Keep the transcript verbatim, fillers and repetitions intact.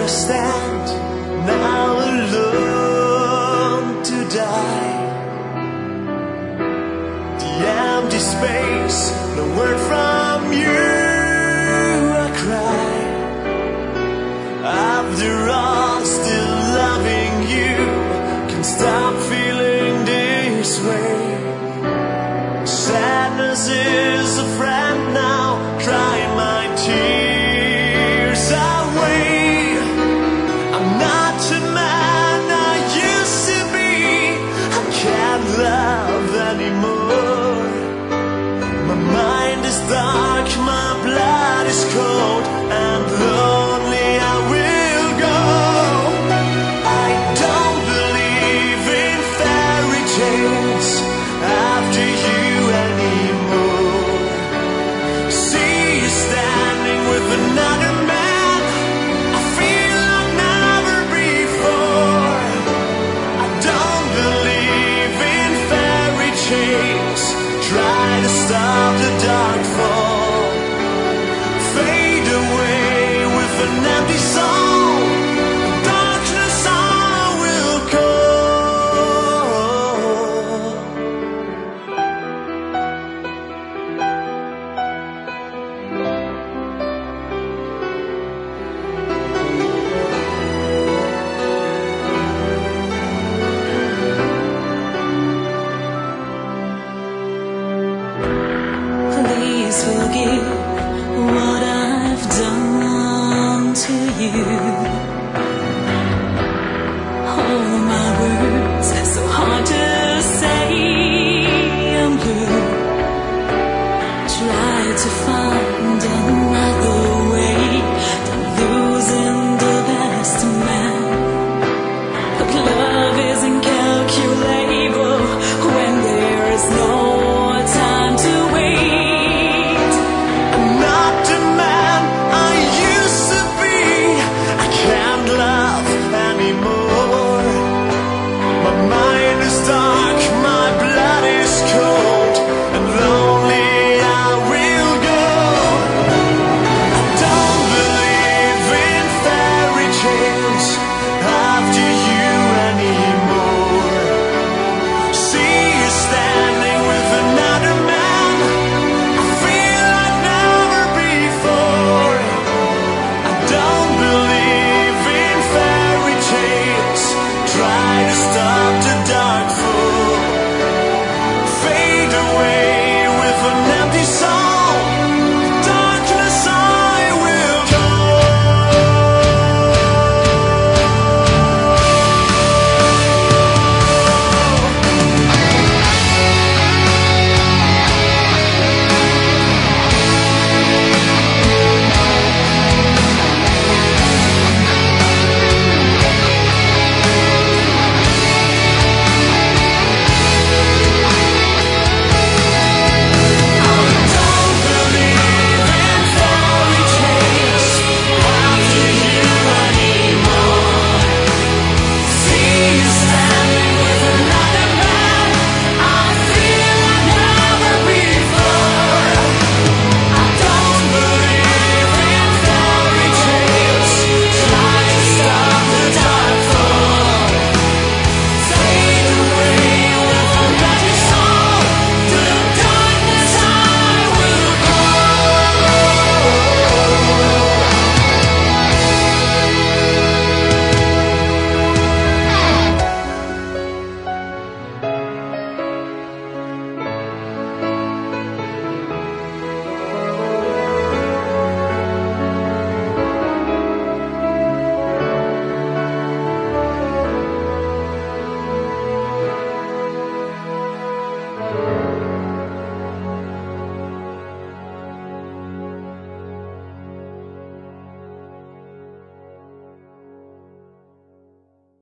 I stand now alone to die. The empty space, no word from you, I cry. After all, still loving you, can't stop feeling this way. Sadness is a friend now, drying my tears away. I'm not the man I used to be. I can't love anymore. My mind is dark, my blood is cold, and lonely I will go. I don't believe in fairy tales after you anymore. See you standing with another man, I feel like never before. I don't believe in fairy tales, try to stop the dark fall. Fade away with an empty soul, darkness I will call. Please forgive what I've done to you. All my words so hard to say. I'm blue. Try to find